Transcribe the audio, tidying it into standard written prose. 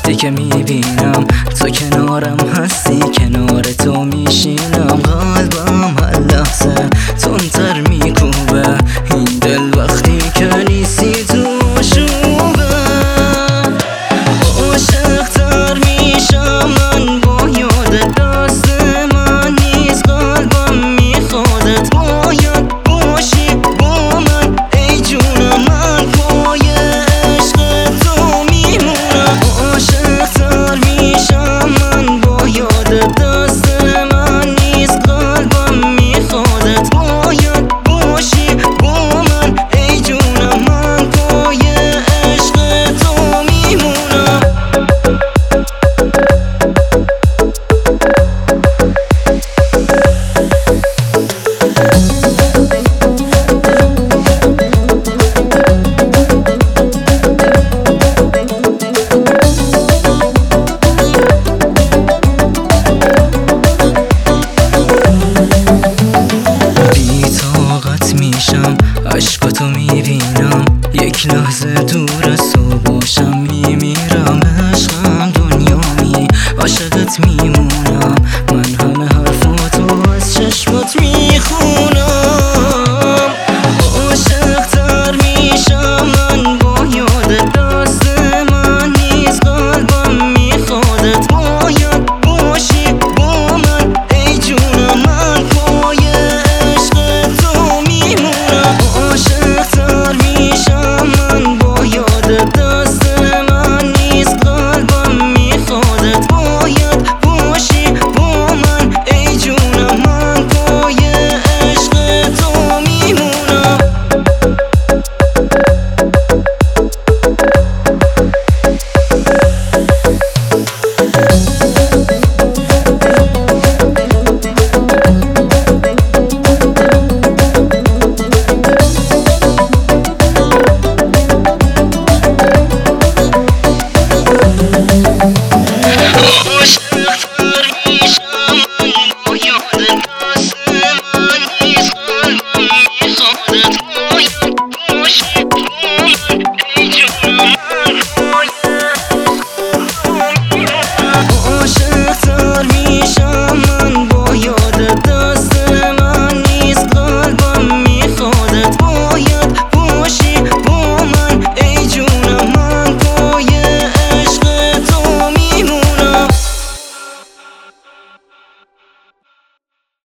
وقتی که میبینم تو کنارم هستی، کنار تو میشینم، قلبم هر لحظه تندتر میکوبه. این دل وقتی که نیستی تو آشوبه، عاشق‌تر میشم من با یاد دست من نیست. قلبم میخوادت باید باشی با من، ای جونم من پای عشق تو میمونم. عاشق‌تر میشم من با یاد دست من نیست. قلبم میخوادت باید باشی با من، ای جونم من پای عشق تو میمونم. عشقاتو میبینم، یک لحظه دور از تو باشم میمیرم. عشقم دنیامی، عاشقت میمونم.